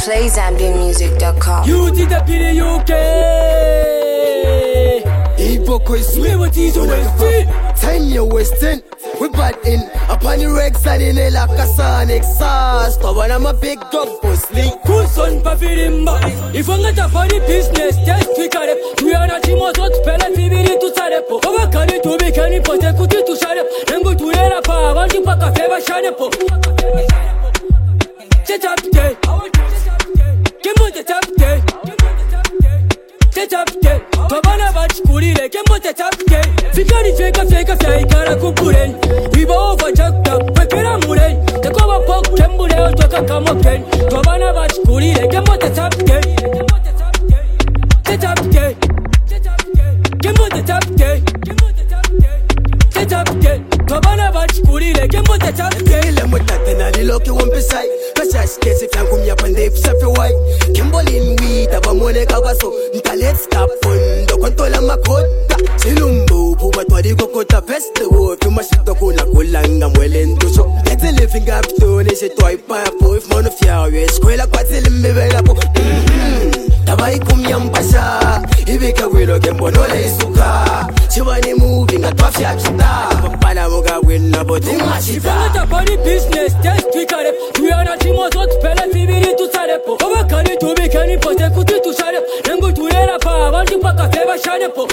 playzambianmusic.com. You did a pity UK. Iboko is sweet. What is your West? Time you wasting. We bad in. Upon the Rex and in a Lakasan exhaust. When I'm a big dog pussy. Cool son pafirimba. If I'm not a funny business, just tweak it. We are not Timos hot pellet, we need to Sarepo. Over can it to be canny for the cookie to shut up. Then go to Erapa, want to pack a favor Shanepo. Set up day. Give me the tap day. Set up day. Tabana Bach Kurile, give me the tap day. Fikari fake a Kara Kukuren. We were overchucked up, Pekera Muren. The cover pok, Kembure, Toka Kamoken. Tabana Bach Kurile, give me the tap day. Set up day. Give me the tap day. Set up day. Tabana Bach Kurile, give me the tap day. Let me tell you, look, you won't be sight. Cause case if you come here and they say white. Kimbolin weed, Abamone Kawaso, Let's stop fun, the control of my code. Silumbo, Pumatwadi Kokota Festival, if you must have to go Nakulang, I'm well into so. Get a living up to this, a toy pipe, if one of your square like what's in the available. Tabai Kumyam Pasha, Ibika Willow Kembonola Suka. Chivani moving at Wafia Chita, Panamoga win about the Machita. It's a funny business, just tweak it. We are not Timos hot pellet, we need to Sarepo. Over can it to be canny for the cookie to shut up. Then go to Erapa, want to pack a favor Shanepo.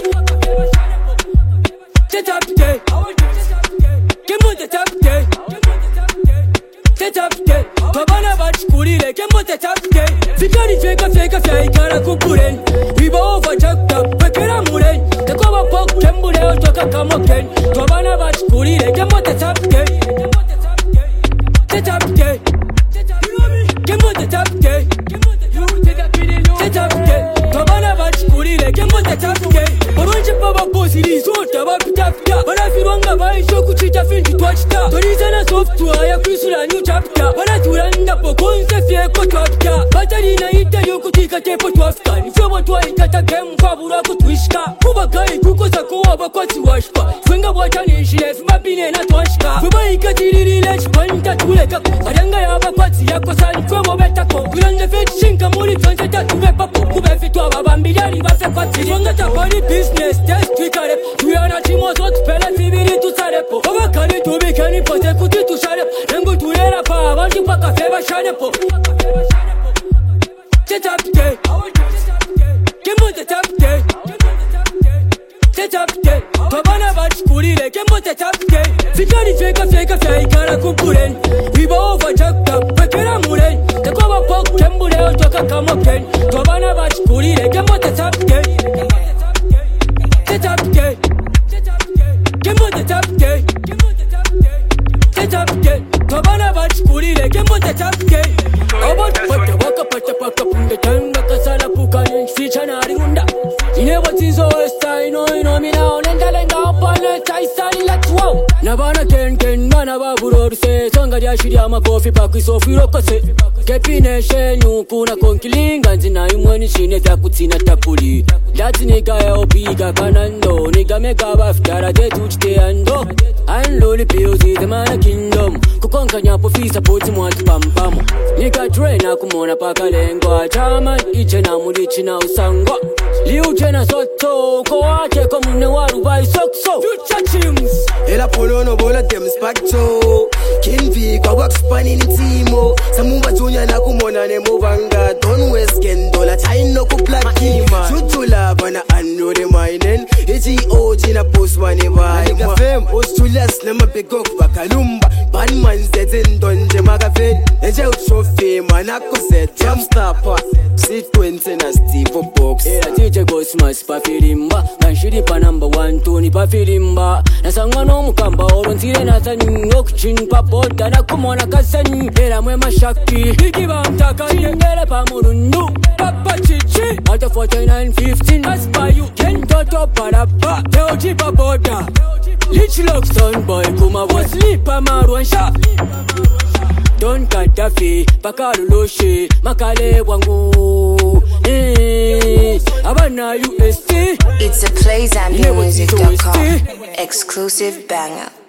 Set up day. Give me the tap day. Set up day. Tabana Bach Kurile, give me the tap day. Fikari fake a Kara Kukuren. We were overchucked up, Pekera Muren. The cover pok, Kembure, Toka Kamoken. Tabana Bach Kurile, give me the tap day. Set up day. Give me the tap day. Set up day. Tabana Bach Kurile, give me the tap day. Orange Papa Bossy, Sota, Pita. But I feel longer by Shokuchita Fin to watch that. The reason I software, I a new chapter. But I do end up a concept, a cotapta. But I didn't eat you could take a tape to Afghan. If you want to eat at a game, Fabula could wishka. Kubakai, Kukosako, Abakoti Washpa. Finger water nation, if Mabin and Atwashka. Kubaika Tiri, let's point that to let up. Aranga Abakoti, Yakosan, from Obetako. We on the fetch, Shinkamuri, Transit to Wepapo, Kubefito, Bambiani, Vasapati. You got a funny business, just tweak it. We are not Timos hot pellet, we need to Sarepo. Over can it to be canny for the cookie to shut up. Then go to Erapa, want to pack a favor Shanepo. Set up day. Give me the tap day. Set up day. Tabana Bach Kurile, give me the tap day. Fikari fake a Kara Kukuren. We were overchucked up, Pekera Muren. The cover pok, Kembure, Toka Kamoken. Tabana Bach Kurile, give me the tap day. Set up day. Give me the tap day. Set up day. Tabana Bach Kurile, give me the tap day. About Pata Paka Punda Tanga Kasala Pukan, Fichana Runda. You know what is always I know me now, and upon a Tyson, let's wow. Navana Ken Manaburo say, Tonga Yashiyama coffee pack is off Rokose. Kepine Shenu Kuna Konkiling, and Zinai when she never could see Natapuli. That's Nika Opiga Canando, Nika Mega Bafta, they touch the ando. And Loli Pills is the man a kingdom. Kukonkanya Pofisa puts him one pam pam. Nika train Akumona Pakalengo, Chaman, Ichena Mudichina Sango. Liu Jena Soto, Koate Komunewaru by Soxo. Future Chims. Ela Polono Bola Dem Spacho. Kinvi, Kawak Spanning Timo. Samuba Junior Nakumona Nemovanga. Don West Kendola, Chino Kuplakima. Chutula, Bana Ando de Minen. EGO Gina Post Maneva. Nigga Fem, Ostulas, Nema Pegok, Bakalumba. Banman Zetin Don Jemagafe. Eja Trophy, Manako said, Jumpstopper. Sit 20 na Steve Box. DJ Gosmas Pafirimba. Ganshiri pa number 1, Tony Pafirimba. Nasangwa no mukamba oronzire nazani. Okuchin papota na kumona kasani. Era mwema shaki. Hikiba mtaka yengele pa murundu. Papa chichi. Alta 4915. Aspa you. Kentoto parapa. Teoji papota. Lich lock son boy. Kuma waslipa marwansha. Don Kadafi, Pakaloshe, Makale Wangu. Abana UST. It's a playzambianmusic.com exclusive banger.